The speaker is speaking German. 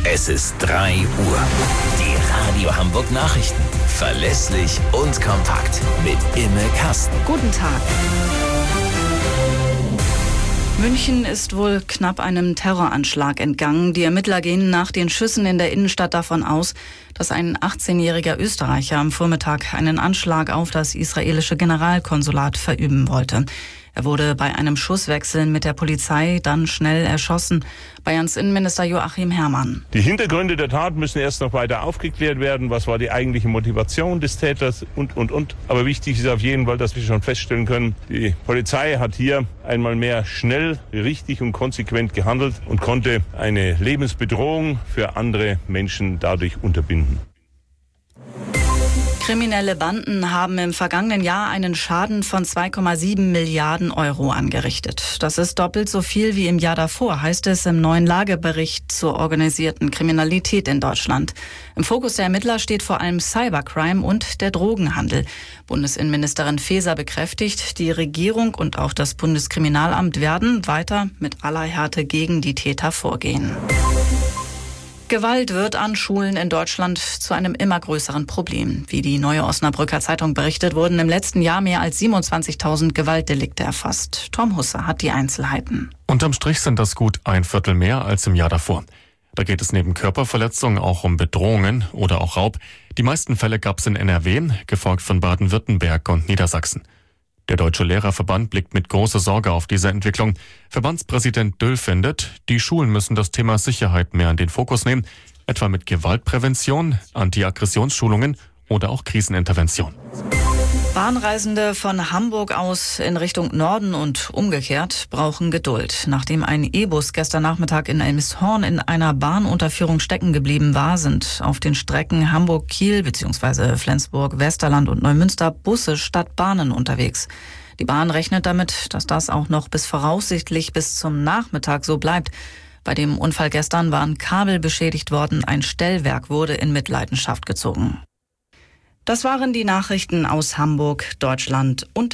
Es ist 3 Uhr. Die Radio Hamburg Nachrichten. Verlässlich und kompakt. Mit Imme Kasten. Guten Tag. München ist wohl knapp einem Terroranschlag entgangen. Die Ermittler gehen nach den Schüssen in der Innenstadt davon aus, dass ein 18-jähriger Österreicher am Vormittag einen Anschlag auf das israelische Generalkonsulat verüben wollte. Er wurde bei einem Schusswechsel mit der Polizei dann schnell erschossen. Bayerns Innenminister Joachim Herrmann. Die Hintergründe der Tat müssen erst noch weiter aufgeklärt werden. Was war die eigentliche Motivation des Täters und. Aber wichtig ist auf jeden Fall, dass wir schon feststellen können, die Polizei hat hier einmal mehr schnell, richtig und konsequent gehandelt und konnte eine Lebensbedrohung für andere Menschen dadurch unterbinden. Kriminelle Banden haben im vergangenen Jahr einen Schaden von 2,7 Milliarden Euro angerichtet. Das ist doppelt so viel wie im Jahr davor, heißt es im neuen Lagebericht zur organisierten Kriminalität in Deutschland. Im Fokus der Ermittler steht vor allem Cybercrime und der Drogenhandel. Bundesinnenministerin Faeser bekräftigt, die Regierung und auch das Bundeskriminalamt werden weiter mit aller Härte gegen die Täter vorgehen. Gewalt wird an Schulen in Deutschland zu einem immer größeren Problem. Wie die Neue Osnabrücker Zeitung berichtet, wurden im letzten Jahr mehr als 27.000 Gewaltdelikte erfasst. Tom Husse hat die Einzelheiten. Unterm Strich sind das gut 1/4 mehr als im Jahr davor. Da geht es neben Körperverletzungen auch um Bedrohungen oder auch Raub. Die meisten Fälle gab es in NRW, gefolgt von Baden-Württemberg und Niedersachsen. Der Deutsche Lehrerverband blickt mit großer Sorge auf diese Entwicklung. Verbandspräsident Döll findet, die Schulen müssen das Thema Sicherheit mehr in den Fokus nehmen, etwa mit Gewaltprävention, Anti-Aggressionsschulungen oder auch Krisenintervention. Bahnreisende von Hamburg aus in Richtung Norden und umgekehrt brauchen Geduld. Nachdem ein E-Bus gestern Nachmittag in Elmshorn in einer Bahnunterführung stecken geblieben war, sind auf den Strecken Hamburg-Kiel bzw. Flensburg-Westerland und Neumünster Busse statt Bahnen unterwegs. Die Bahn rechnet damit, dass das auch noch voraussichtlich bis zum Nachmittag so bleibt. Bei dem Unfall gestern waren Kabel beschädigt worden, ein Stellwerk wurde in Mitleidenschaft gezogen. Das waren die Nachrichten aus Hamburg, Deutschland und